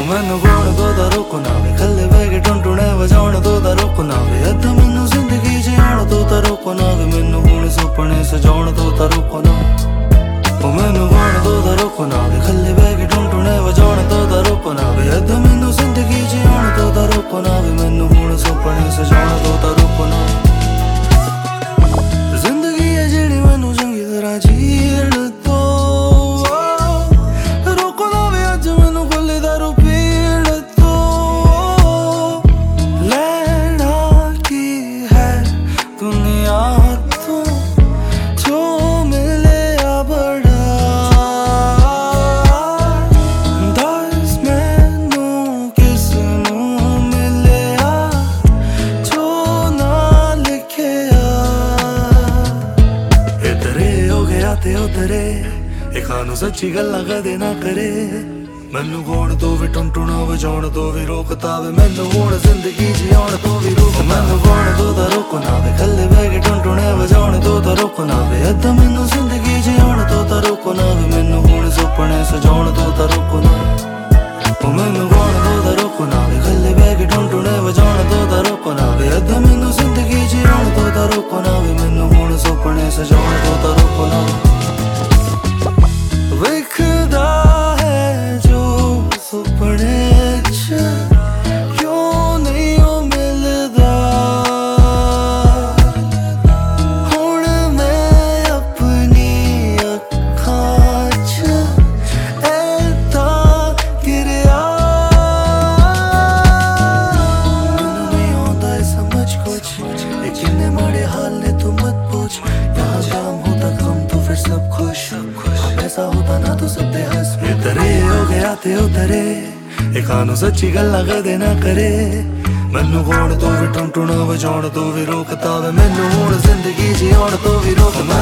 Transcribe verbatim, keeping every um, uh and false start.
मैनू कौन तोदा रोकना वे खल्ले बह के टुनटुने वजाउण तोदा रोकना वे अद्धा मैनू जिंदगी जियाण तोदा रोकना वे मैनू हुण सुपने सजाउण तोदा रोकना ओ मैनू कौन तोदा रोकना वे खल्ले बह के टुनटुने वजाउण तोदा रोकना वे अद्धा मैनू जिंदगी जियाण तोदा रोकना वे मैनू हुण सुपने सजाउण तोदा रोकना जिंदगी है जेड़ी मैनू चंगी तरह जीण तो रोकना वे अज मैनू खुली दारू पीण तो लेना की है दुनिया तो जो मिले आ बड़ा दस मैनू किसनू मिले आ जो ना लिखे इधरे हो गया ते उधरे ए खानू सच्ची गल्लां कदे ना करे मैनू कौन तो भी टुनटुना वजाउण तो भी रोकता वे मैनू हुण जिंदगी जियाउण तो भी रोक मैनू कौन तोदा रोकना वे खल्ले बह के टुनटुने वजाउण तोदा रोकना वे अद्धा मैनू जिंदगी जियाउण तोदा रोकना वे मैनू हुण सुपने सजाउण तोदा रोकना ओ मैनू कौन तोदा रोकना वे खल्ले बह के टुनटुने वजाउण तोदा रोकना वे अद्धा मैनू जिंदगी जियाउण तोदा रोकना वे मैनू हुण सुपने सजाउण तोदा रोकना विखदा है जो सुपने च क्यों नहीं ओ मिलदा हुण मैं अपनी अखां च ऐदां गिरया मैनू नहीं आउंदा ए समझ कुछ ए किन्ने माड़े हाल ने तू मत पूछ यहाँ जाम होता गम तो फिर सब खुश ऐसा होता ना तो सब दे हंस इधरे हो गया ते उधरे ए खानू सच्ची गल्लां कदे ना करे मैनू कौन तो भी टुनटुना वजाउण तो भी रोकता वे मैनू हुण जिंदगी जियाउण तो भी रोक